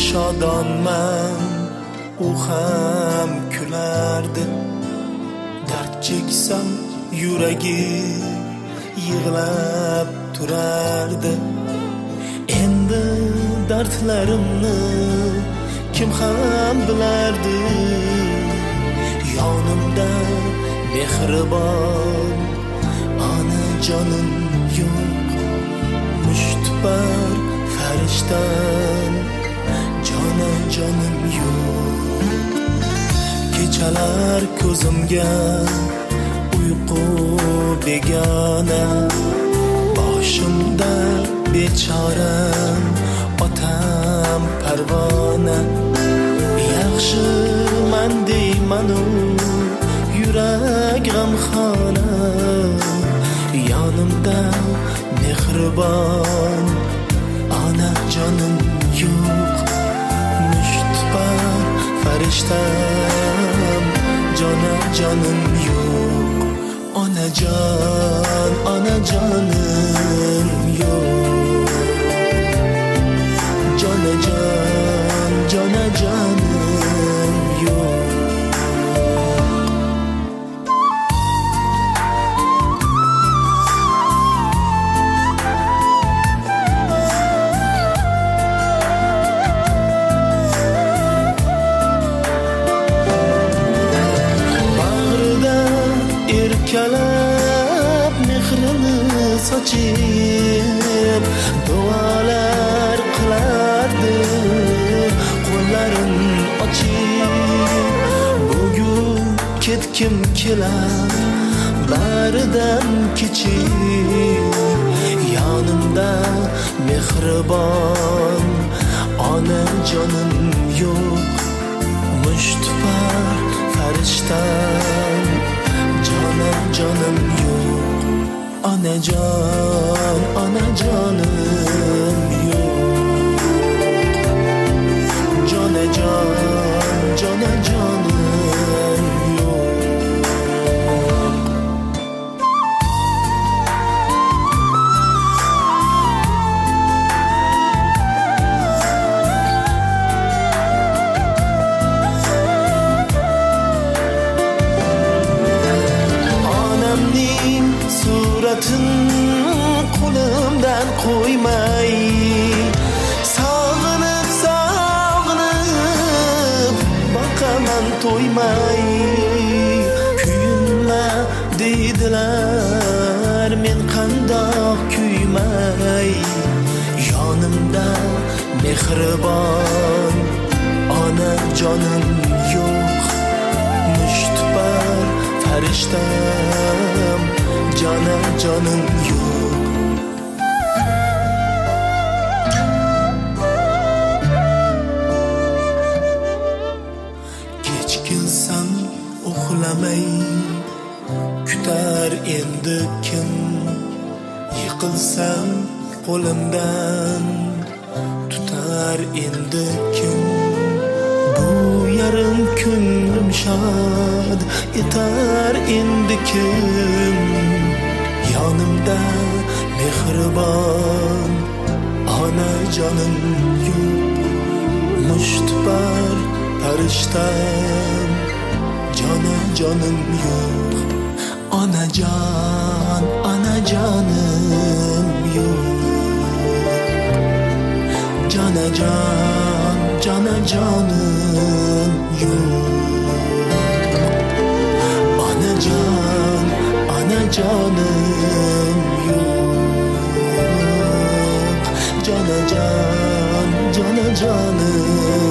shodonman, u ham kulardi. Dard cheksam yuragi yig'lab turardi. Endi dardlarimni kim ham bilardi? Yonimda mehribon onajonim yo'q. Mushtipar farishtam jonajonim yo'q. Kechalar ko'zimga uyqu begona, boshimda bechoram otam parvona. Yaxshiman deyman-u yurak g'amxona, yonimda mehribon onajonim yo'q. Mushtipar farishtam jonajonim yo'q. Onajon, onajonim yo'q. Jonajon, jonajonim yo'q. Erkalab mehrini sochib duolar qilardi, qo'llarin ochib. Bugun ketkim kelar baridan kechib, yonimda mehribon onajonim yo'q. Mushtipar farishtam jonajonim yo'q. Onajon, onajonim yo'q. Jonajon, jonajonim yo'q. Suratin qo'limdan qo'ymay, sog'inib sog'inib boqaman to'ymay. Kuyinma deydilar, men qandoq kuymay. Yonimda mehribon onajonim yo'q. Mushtipar farishtam jonajonim yo'q. Kechkinsam uxlamay kutar endi kim? Yiqilsam qo'limdan tutar endi kim? Bu yarim ko'nglim shod etar endi kim? Yonimda mehribon onajonim yo'q. Mushtipar farishtam jonajonim yo'q. Onajon, onajonim yo'q. Jonajon, jonajonim yo'q. Onajon, onajonim yo'q. Jonajon, jonajonim